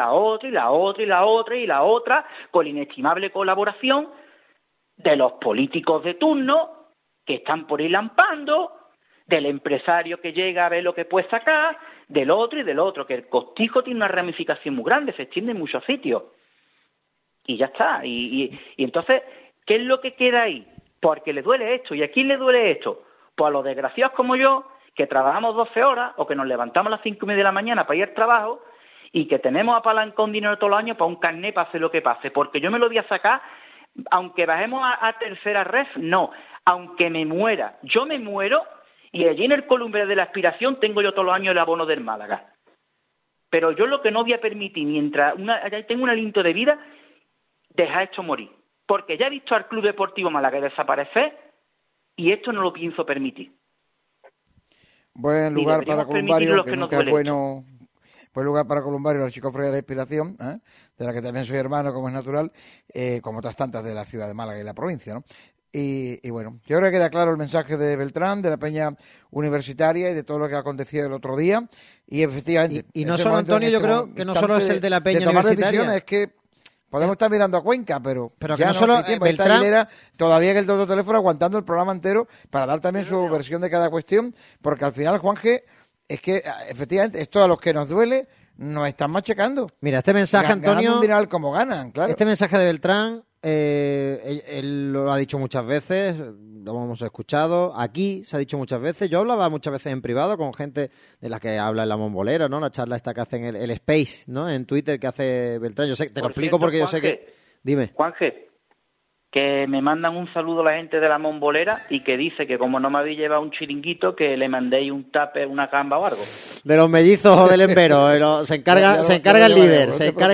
otra, con la inestimable colaboración de los políticos de turno, que están por ir lampando, del empresario que llega a ver lo que puede sacar, del otro, que el costijo tiene una ramificación muy grande, se extiende en muchos sitios. Y ya está. Y entonces, ¿qué es lo que queda ahí? Porque le duele esto. ¿Y a quién le duele esto? Pues a los desgraciados como yo, que trabajamos 12 horas o que nos levantamos a las 5:30 de la mañana para ir al trabajo y que tenemos apalancado un dinero todos los años para un carnet, pase lo que pase. Porque yo me lo voy a sacar, aunque bajemos a tercera ref, no. Aunque me muera. Yo me muero y allí en el columbre de la aspiración tengo yo todos los años el abono del Málaga. Pero yo lo que no voy a permitir, mientras tengo un aliento de vida, dejar esto morir. Porque ya he visto al Club Deportivo Málaga desaparecer y esto no lo pienso permitir. Buen lugar para Columbario, que nunca es bueno. Buen lugar para Columbario, la Chicofradía de la Inspiración, de la que también soy hermano, como es natural, como otras tantas de la ciudad de Málaga y la provincia, ¿no? Y bueno, yo creo que queda claro el mensaje de Beltrán, de la Peña Universitaria y de todo lo que ha acontecido el otro día. Y efectivamente... Y no solo, Antonio, yo creo que no solo es el de la Peña Universitaria. Es que podemos estar mirando a Cuenca, pero que no solo Beltrán todavía en el otro teléfono aguantando el programa entero para dar también su versión de cada cuestión, porque al final, Juanje, es que efectivamente esto a los que nos duele nos están machacando. Mira, este mensaje, Antonio, ganando un dineral como ganan, claro. Este mensaje de Beltrán, él lo ha dicho muchas veces, lo hemos escuchado, aquí se ha dicho muchas veces, yo hablaba muchas veces en privado con gente de la que habla en la Mombolera, ¿no? La charla esta que hacen el Space, ¿no? En Twitter que hace Beltrán, yo sé, te lo explico porque yo sé que... Dime. Juanje, que me mandan un saludo a la gente de la Mombolera y que dice que como no me habéis llevado un chiringuito, que le mandéis un tupper, una gamba o algo. De los mellizos o del Embero, se encarga el líder,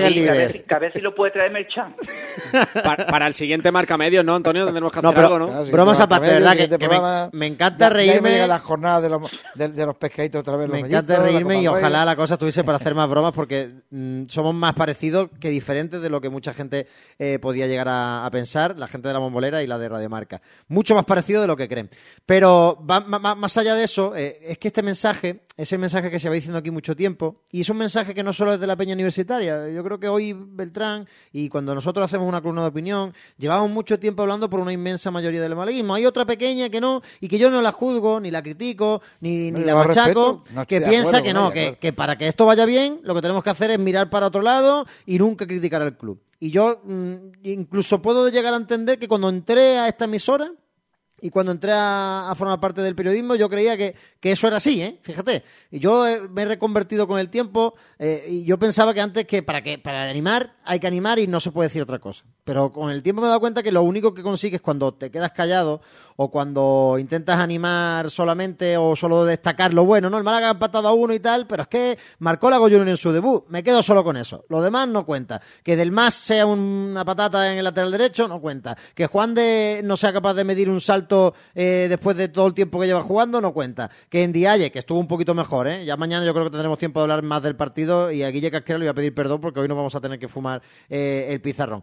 A ver si lo puede traer Merchan. Para el siguiente marca medios, ¿no, Antonio? Tendremos que hacer algo, ¿no? Claro, sí, bromas aparte, ¿verdad? Que me encanta reírme. Ya la jornada de los pescaditos otra vez. Me encanta reírme y ojalá la cosa estuviese para hacer más bromas porque somos más parecidos que diferentes de lo que mucha gente podía llegar a pensar. La gente de la Mombolera y la de Radio Marca. Mucho más parecido de lo que creen. Pero más allá de eso, es que este mensaje es el mensaje que se va diciendo aquí mucho tiempo y es un mensaje que no solo es de la peña universitaria. Yo creo que hoy Beltrán, y cuando nosotros hacemos una columna de opinión, llevamos mucho tiempo hablando por una inmensa mayoría del malaguismo. Hay otra pequeña que no, y que yo no la juzgo, ni la critico, ni la machaco, que piensa que no, que para que esto vaya bien, lo que tenemos que hacer es mirar para otro lado y nunca criticar al club. Y yo incluso puedo llegar a entender que cuando entré a esta emisora y cuando entré a formar parte del periodismo, yo creía que eso era así, fíjate. Y yo me he reconvertido con el tiempo y yo pensaba que antes que para animar hay que animar y no se puede decir otra cosa. Pero con el tiempo me he dado cuenta que lo único que consigues cuando te quedas callado o cuando intentas animar solamente o solo destacar lo bueno, ¿no? El Málaga ha empatado a 1 y tal, pero es que marcó la Junior en su debut. Me quedo solo con eso. Lo demás no cuenta. Que Del Mas sea una patata en el lateral derecho, no cuenta. Que Juan de no sea capaz de medir un salto después de todo el tiempo que lleva jugando, no cuenta. Que Ndiaye, que estuvo un poquito mejor, ya mañana yo creo que tendremos tiempo de hablar más del partido y a Guille Casquera le voy a pedir perdón porque hoy no vamos a tener que fumar el pizarrón.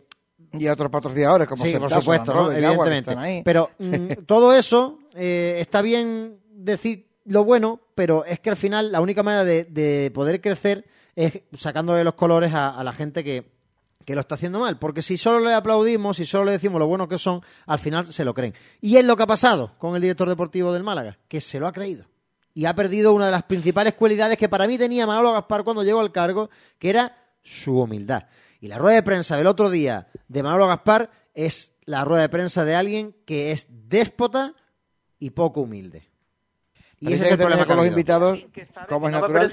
Y a otros patrocinadores, como sí, por supuesto, ¿no? Evidentemente. Pero todo eso está bien decir lo bueno, pero es que al final la única manera de poder crecer es sacándole los colores a la gente que lo está haciendo mal, porque si solo le aplaudimos, si solo le decimos lo buenos que son, al final se lo creen. Y es lo que ha pasado con el director deportivo del Málaga, que se lo ha creído. Y ha perdido una de las principales cualidades que para mí tenía Manolo Gaspar cuando llegó al cargo, que era su humildad. Y la rueda de prensa del otro día de Manolo Gaspar es la rueda de prensa de alguien que es déspota y poco humilde. Y ese es el problema con los invitados, como es natural.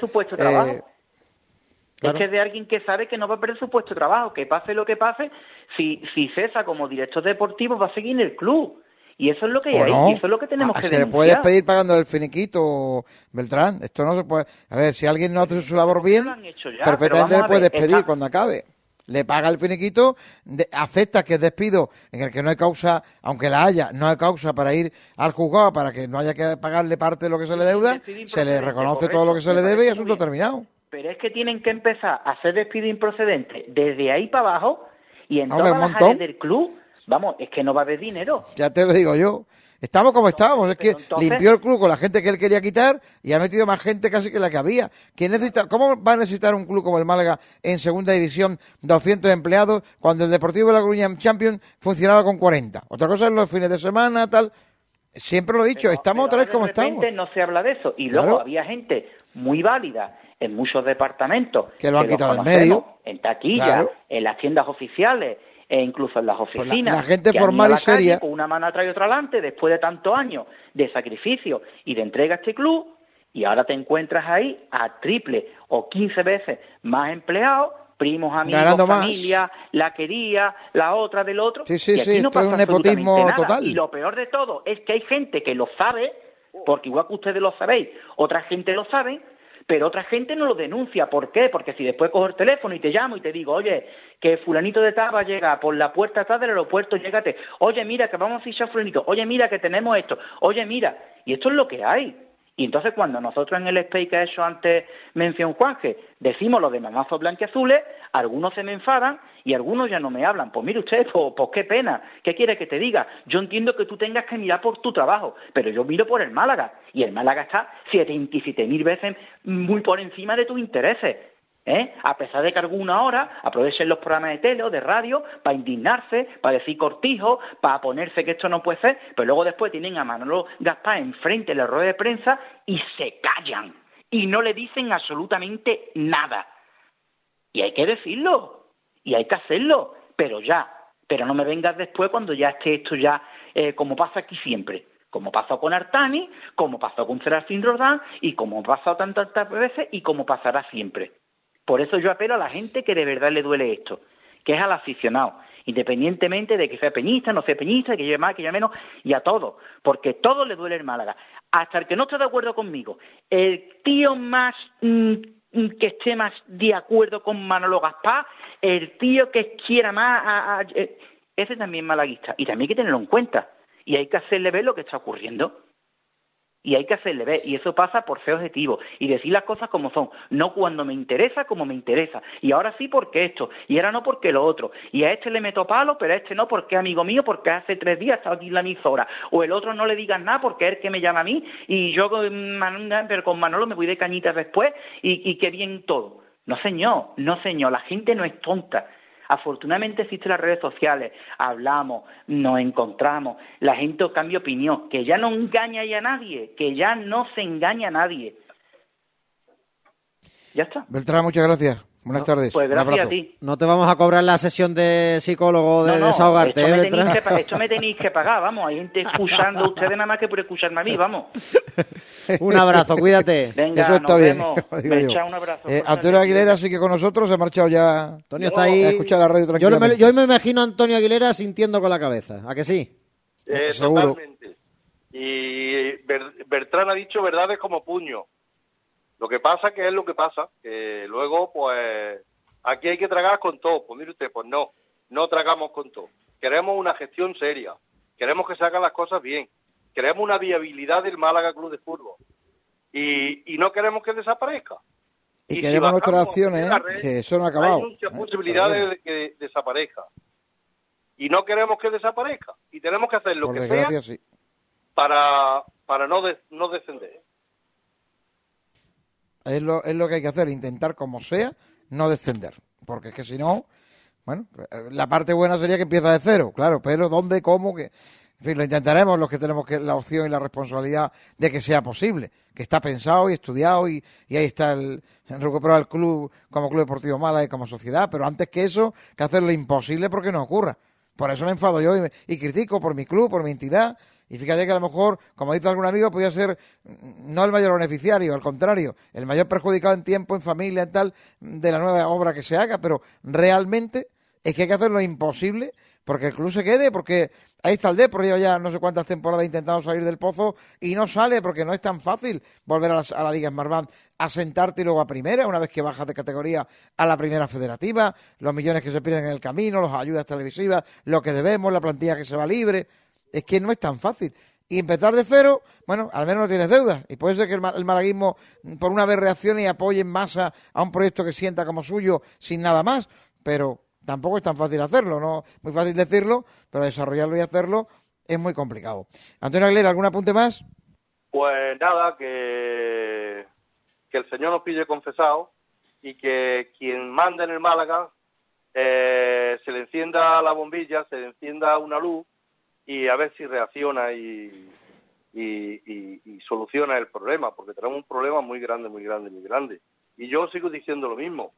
Claro. Es que es de alguien que sabe que no va a perder su puesto de trabajo, que pase lo que pase, si cesa como director deportivo va a seguir en el club. Y eso es lo que hay, y eso es lo que tenemos que denunciar. Se le puede despedir pagando el finiquito, Beltrán. Esto no se puede... A ver, si alguien no hace su labor bien, perfectamente le puede despedir cuando acabe. Le paga el finiquito, acepta que es despido en el que no hay causa, aunque la haya, no hay causa para ir al juzgado, para que no haya que pagarle parte de lo que se le deuda, se le reconoce todo lo que se le debe y asunto terminado. Pero es que tienen que empezar a hacer despido improcedente desde ahí para abajo y en todas las áreas del club, vamos, es que no va a haber dinero. Ya te lo digo yo. Estamos como estábamos, es que limpió el club con la gente que él quería quitar y ha metido más gente casi que la que había. ¿Cómo va a necesitar un club como el Málaga en segunda división 200 empleados cuando el Deportivo de La Coruña Champions funcionaba con 40? Otra cosa es los fines de semana, tal. Siempre lo he dicho, estamos otra vez como estamos. No se habla de eso. Y luego había gente muy válida en muchos departamentos que lo han quitado en medio, en taquilla, en las tiendas oficiales e incluso en las oficinas. La gente formal y seria, con una mano atrás y otra adelante, después de tantos años de sacrificio y de entrega a este club, y ahora te encuentras ahí a triple o 15 veces más empleados, primos, amigos, familia, la quería, la otra del otro. Sí, y aquí no pasa un nepotismo nada. total. Y lo peor de todo es que hay gente que lo sabe, porque igual que ustedes lo sabéis, otra gente lo sabe, pero otra gente no lo denuncia. ¿Por qué? Porque si después cojo el teléfono y te llamo y te digo, oye, que fulanito de tal va a llegar por la puerta atrás del aeropuerto, llégate, oye, mira, que vamos a fichar a fulanito, oye, mira, que tenemos esto, oye, mira, y esto es lo que hay. Y entonces cuando nosotros en el space que ha hecho antes mención Juanje, decimos lo de mamazos blanquiazules, algunos se me enfadan y algunos ya no me hablan. Pues mire usted, pues qué pena, ¿qué quiere que te diga? Yo entiendo que tú tengas que mirar por tu trabajo, pero yo miro por el Málaga, y el Málaga está 77.000 veces muy por encima de tus intereses. A pesar de que alguna hora aprovechen los programas de tele o de radio para indignarse, para decir cortijo, para ponerse que esto no puede ser, pero luego después tienen a Manolo Gaspar enfrente de la rueda de prensa y se callan y no le dicen absolutamente nada. Y hay que decirlo, y hay que hacerlo, pero ya. Pero no me vengas después cuando ya esté esto ya como pasa aquí siempre, como pasó con Artani, como pasó con Serafín Rodán y como ha pasado tantas veces y como pasará siempre. Por eso yo apelo a la gente que de verdad le duele esto, que es al aficionado, independientemente de que sea peñista, no sea peñista, que lleve más, que lleve menos, y a todos, porque todo le duele el Málaga. Hasta el que no esté de acuerdo conmigo, el tío más que esté más de acuerdo con Manolo Gaspar, el tío que quiera más, ese también es malaguista, y también hay que tenerlo en cuenta, y hay que hacerle ver lo que está ocurriendo. Y hay que hacerle ver, y eso pasa por ser objetivo y decir las cosas como son, no cuando me interesa, como me interesa, y ahora sí porque esto, y ahora no porque lo otro, y a este le meto palo, pero a este no porque es amigo mío, porque hace 3 días está aquí en la emisora, o el otro no le digas nada porque es el que me llama a mí, y yo pero con Manolo me voy de cañitas después, y qué bien todo. No señor, la gente no es tonta. Afortunadamente existen las redes sociales, hablamos, nos encontramos, la gente cambia opinión, que ya no engaña a nadie, que ya no se engaña a nadie. Ya está. Beltrán, muchas gracias. Buenas tardes. Pues gracias a ti. No te vamos a cobrar la sesión de psicólogo de desahogarte, esto me tenéis que pagar, vamos. Hay gente escuchando a ustedes nada más que por escucharme a mí, vamos. Un abrazo, cuídate. Venga, eso está nos bien. vemos. Me echa un abrazo. Antonio Aguilera sigue con nosotros, se ha marchado ya. Antonio está ahí. A escuchar la radio tranquilamente. Yo me imagino a Antonio Aguilera sintiendo con la cabeza, ¿a que sí? Seguro. Totalmente. Y Bertrán ha dicho verdades como puño. Lo que pasa que es lo que pasa, que luego, pues, aquí hay que tragar con todo. Pues mire usted, pues no tragamos con todo. Queremos una gestión seria, queremos que se hagan las cosas bien, queremos una viabilidad del Málaga Club de Fútbol y no queremos que desaparezca. Y queremos nuestras acciones, que eso no ha acabado. Hay muchas posibilidades de que desaparezca. Y no queremos que desaparezca. Y tenemos que hacer lo que sea sí, para no descender. Es lo que hay que hacer, intentar como sea no descender, porque es que si no, bueno, la parte buena sería que empieza de cero, claro, pero ¿dónde, cómo? En fin, lo intentaremos los que tenemos la opción y la responsabilidad de que sea posible, que está pensado y estudiado y ahí está el recuperar el club como Club Deportivo Málaga y como sociedad, pero antes que eso, que hacer lo imposible porque no ocurra. Por eso me enfado yo y critico por mi club, por mi entidad. Y fíjate que a lo mejor, como dice algún amigo, podría ser no el mayor beneficiario, al contrario, el mayor perjudicado en tiempo, en familia, en tal, de la nueva obra que se haga, pero realmente es que hay que hacer lo imposible porque el club se quede, porque ahí está el Depor, lleva ya no sé cuántas temporadas intentando salir del pozo y no sale porque no es tan fácil volver a la Liga Smartbank, a sentarte y luego a primera, una vez que bajas de categoría a la primera federativa, los millones que se pierden en el camino, las ayudas televisivas, lo que debemos, la plantilla que se va libre. Es que no es tan fácil. Y empezar de cero, bueno, al menos no tienes deudas. Y puede ser que el malaguismo por una vez reaccione y apoye en masa a un proyecto que sienta como suyo sin nada más. Pero tampoco es tan fácil hacerlo, ¿no? Muy fácil decirlo, pero desarrollarlo y hacerlo es muy complicado. Antonio Aguilera, ¿algún apunte más? Pues nada, que el Señor nos pille confesado y que quien manda en el Málaga se le encienda la bombilla, se le encienda una luz y a ver si reacciona y soluciona el problema, porque tenemos un problema muy grande, muy grande, muy grande. Y yo sigo diciendo lo mismo.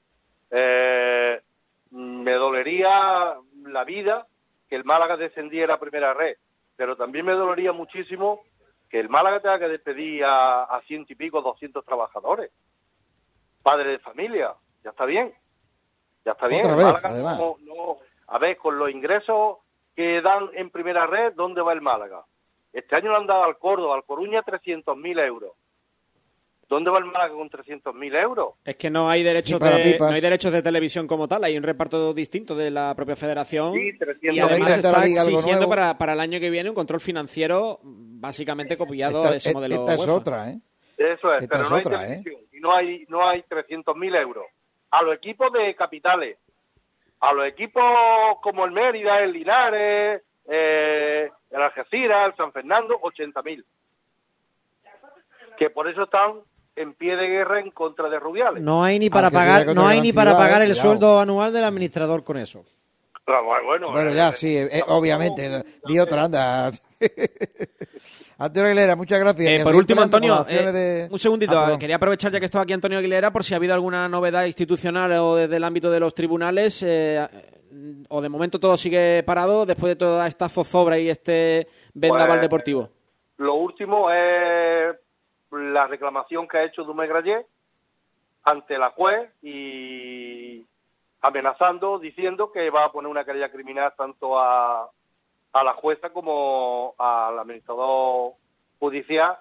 Me dolería la vida que el Málaga descendiera a primera red, pero también me dolería muchísimo que el Málaga tenga que despedir a 100 y pico, 200 trabajadores, padres de familia. Ya está bien. Otra el vez, Málaga además. A ver, con los ingresos que dan en primera red, ¿dónde va el Málaga? Este año le han dado al Córdoba, al Coruña, 300.000 euros. ¿Dónde va el Málaga con 300.000 euros? Es que no hay derechos de televisión como tal, hay un reparto distinto de la propia federación. Sí, y además está exigiendo para el año que viene un control financiero básicamente copiado de ese modelo. Esta es otra, ¿eh? Eso es, esta pero es no otra, hay televisión y no hay 300.000 euros. A los equipos de capitales, a los equipos como el Mérida, el Linares, el Algeciras, el San Fernando, 80.000. Que por eso están en pie de guerra en contra de Rubiales. No hay ni para pagar el sueldo anual del administrador con eso. Bueno, ya sí, obviamente. Di otra, anda. Antonio Aguilera, muchas gracias. Por último, Antonio, un segundito. Ah, quería aprovechar ya que estaba aquí Antonio Aguilera por si ha habido alguna novedad institucional o desde el ámbito de los tribunales. o de momento todo sigue parado después de toda esta zozobra y este vendaval deportivo? Lo último es la reclamación que ha hecho Dumais Grallé ante la juez y amenazando, diciendo que va a poner una querella criminal tanto a la jueza como al administrador judicial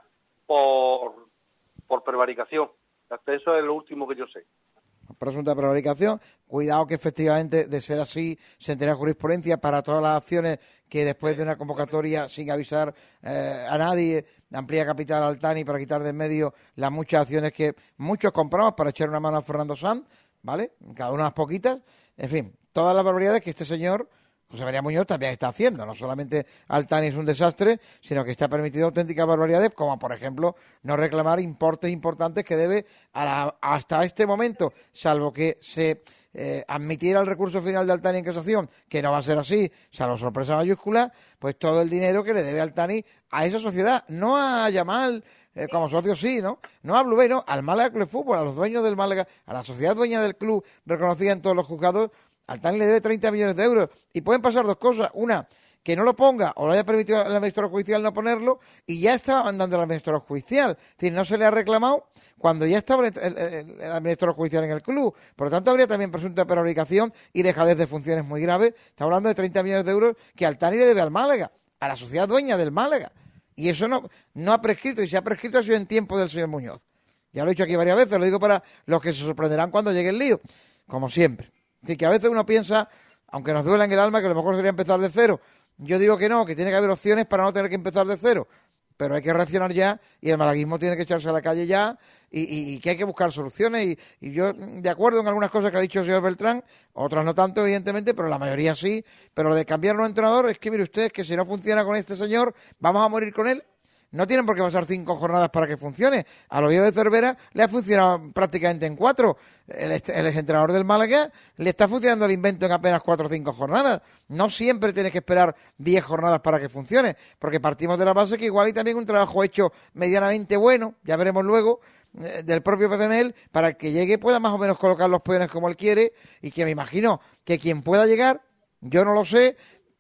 por prevaricación. Hasta eso es lo último que yo sé. Presunta prevaricación. Cuidado que efectivamente, de ser así, se entera jurisprudencia para todas las acciones que después de una convocatoria sin avisar a nadie, amplía capital al TANI para quitar de en medio las muchas acciones que muchos compramos para echar una mano a Fernando Sanz, ¿vale? Cada una unas poquitas. En fin, todas las barbaridades que este señor José María Muñoz también está haciendo. No solamente Altani es un desastre, sino que está permitiendo auténticas barbaridades, como por ejemplo no reclamar importes importantes que debe hasta este momento, salvo que se admitiera el recurso final de Altani en casación, que no va a ser así, salvo sorpresa mayúscula, pues todo el dinero que le debe Altani a esa sociedad, no a Yamal, como socio sí, ¿no? No a Blue Bay, no, al Málaga Club de Fútbol, a los dueños del Málaga, a la sociedad dueña del club, reconocida en todos los juzgados. Altani le debe 30 millones de euros y pueden pasar dos cosas. Una, que no lo ponga o lo haya permitido el administrador judicial no ponerlo y ya estaba mandando el administrador judicial. Es decir, no se le ha reclamado cuando ya estaba el administrador judicial en el club. Por lo tanto, habría también presunta prevaricación y dejadez de funciones muy graves. Está hablando de 30 millones de euros que Altani le debe al Málaga, a la sociedad dueña del Málaga. Y eso no ha prescrito, y si ha prescrito ha sido en tiempo del señor Muñoz. Ya lo he dicho aquí varias veces, lo digo para los que se sorprenderán cuando llegue el lío, como siempre. Así que a veces uno piensa, aunque nos duela en el alma, que a lo mejor sería empezar de cero. Yo digo que no, que tiene que haber opciones para no tener que empezar de cero. Pero hay que reaccionar ya y el malaguismo tiene que echarse a la calle ya y que hay que buscar soluciones. Y yo, de acuerdo en algunas cosas que ha dicho el señor Beltrán, otras no tanto, evidentemente, pero la mayoría sí. Pero lo de cambiar un entrenador es que, mire usted, que si no funciona con este señor, vamos a morir con él. No tienen por qué pasar 5 jornadas para que funcione. A Oviedo de Cervera le ha funcionado prácticamente en 4. El entrenador del Málaga le está funcionando el invento en apenas 4 o 5 jornadas. No siempre tienes que esperar 10 jornadas para que funcione, porque partimos de la base que igual hay también un trabajo hecho medianamente bueno, ya veremos luego, del propio Pepe Mel, para que llegue pueda más o menos colocar los peones como él quiere, y que me imagino que quien pueda llegar, yo no lo sé,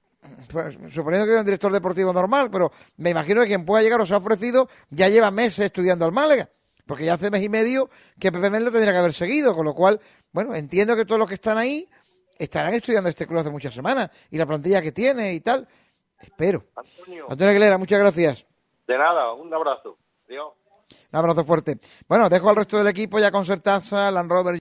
pues, suponiendo que es un director deportivo normal, pero me imagino que quien pueda llegar o se ha ofrecido ya lleva meses estudiando al Málaga, porque ya hace mes y medio que Pepe Mel lo tendría que haber seguido, con lo cual, bueno, entiendo que todos los que están ahí estarán estudiando este club hace muchas semanas y la plantilla que tiene y tal. Espero. Antonio Aguilera, muchas gracias. De nada, un abrazo. Adiós. Un abrazo fuerte. Bueno, dejo al resto del equipo ya con Sertaza, Land Rover.